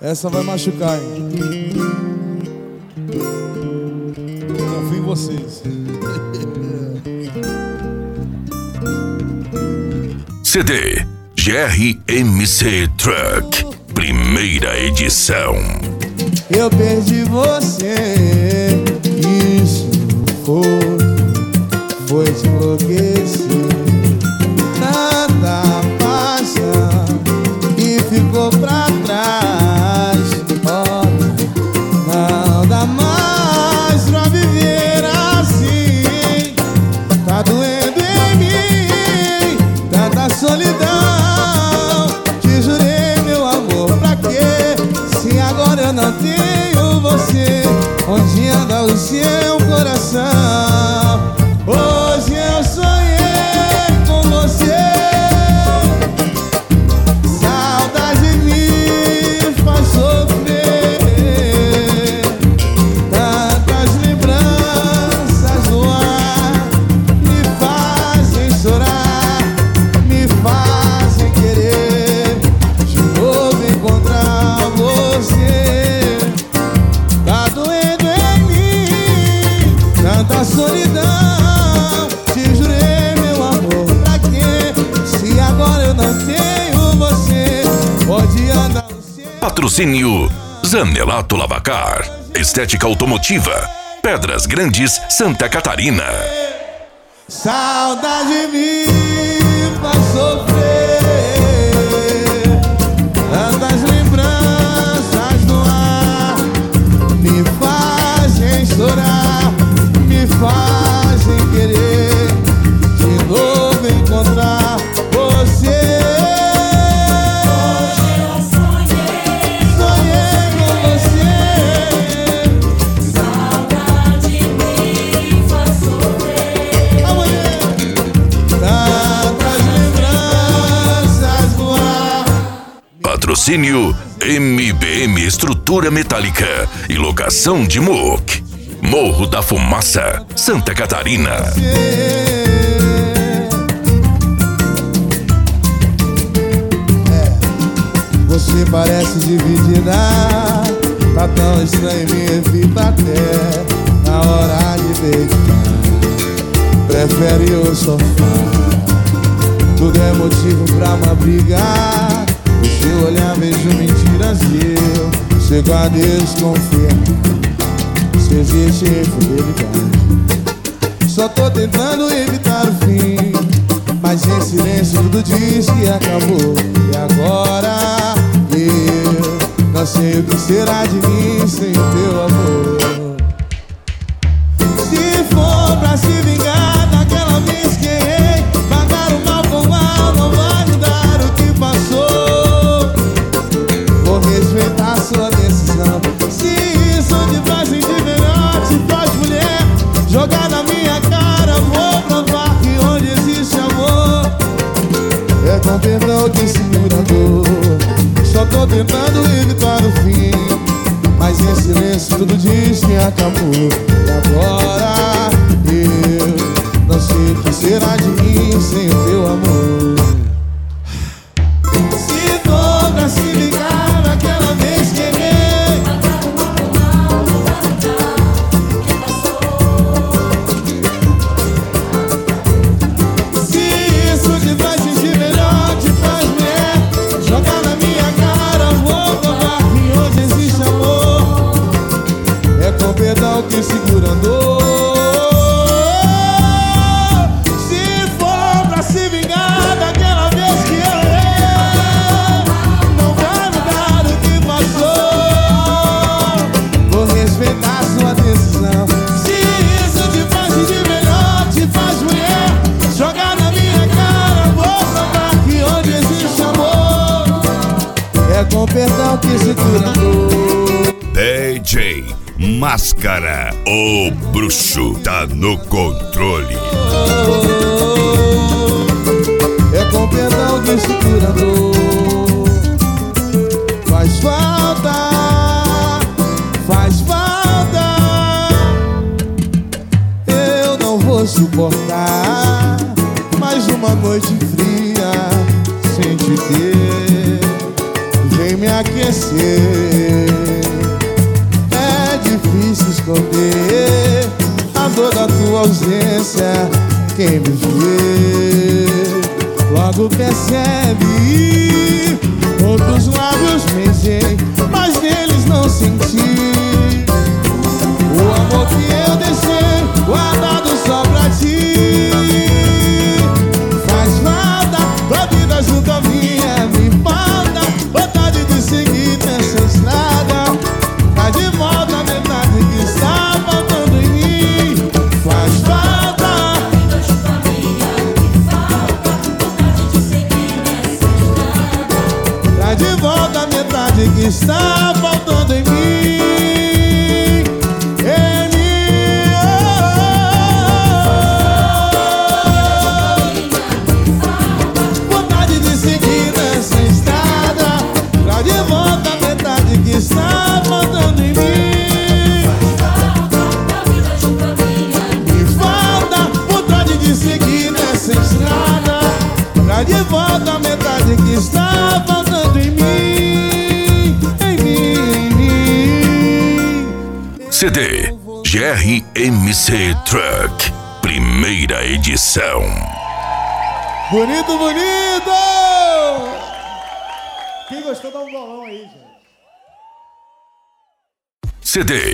Essa vai machucar, hein? Confio em vocês. CD GRMC Truck, primeira edição. Eu perdi você, isso foi te enlouquecer. Nada passa e ficou pra trás. Olha, não dá mais pra viver assim. Tá doendo em mim, tanta solidão. Te jurei, meu amor, pra quê? Se agora eu não tenho você, onde anda o seu coração? Hoje eu sonhei com você. Saudade me faz sofrer. Tantas lembranças no ar me fazem chorar, me fazem querer de novo encontrar você. Tá doendo em mim, tanta solidão. Te jurei, meu amor, pra quê? Se agora eu não tenho você, pode andar no seu... Patrocínio Zanelato Lavacar, Estética Automotiva, Pedras Grandes, Santa Catarina. Saudade me faz sofrer. Tantas lembranças no ar me fazem chorar, me fazem querer de novo encontrar você. Hoje eu sonhei com você. saudade me faz sofrer. Amanhã, tantas lembranças no ar. Patrocínio MBM Estrutura Metálica e Locação de MOOC, Morro da Fumaça, Santa Catarina. Você parece dividida, tá tão estranho minha vida até na hora de beijar. Prefere o sofá, tudo é motivo pra uma briga. No seu olhar vejo mentiras e eu chego a desconfiar. Se existe infidelidade, só tô tentando evitar o fim, mas em silêncio tudo diz que acabou. E agora eu não sei o que será de mim sem o teu amor. Se for pra se vingar daquela vez que errei, pagar o mal com o mal não vai mudar o que passou. Vou respeitar sua decisão. Se isso te faz sentir melhor, te faz mulher, jogar na minha cara, vou provar que onde existe amor é com perdão que segura a dor. Só tô tentando evitar o fim, mas em silêncio tudo diz que acabou. E agora eu não sei o que será de mim sem o teu amor. Se for pra se ligar naquela vez que errei, se isso te faz sentir melhor, te faz mulher, jogar na minha cara, vou provar que onde existe amor é com perdão que segura a dor. Se for pra se vingar daquela vez que eu errei, não vai mudar o que passou. Vou respeitar sua decisão. Se isso te faz sentir melhor, te faz mulher, jogar na minha cara, vou provar que onde existe amor é com perdão que segura a dor. DJ Máscara, o bruxo tá no controle. É com perdão que segura a dor. Faz falta, faz falta. Eu não vou suportar mais uma noite fria sem te ter. vem me aquecer. É difícil esconder a dor da tua ausência. Quem me vê logo percebe. Outros lábios beijei, mas neles não senti o amor que eu deixei guardado só pra ti. Faz falta tua vida junto à minha. Me falta vontade de seguir nessa estrada. Tá de volta a metade que está faltando em mim. Faz falta vida junto à minha. Me falta vontade de seguir nessa estrada. tá de volta a metade que está faltando em mim. Vontade de seguir nessa estrada. Tá de volta a metade que está faltando em mim. Da vida junto à minha. Me falta vontade de seguir nessa estrada. Tá de volta a metade que está faltando em mim. Em mim. CD GRMC Truck, primeira edição. Bonito, bonito! Quem gostou dá um bolão aí, gente. CD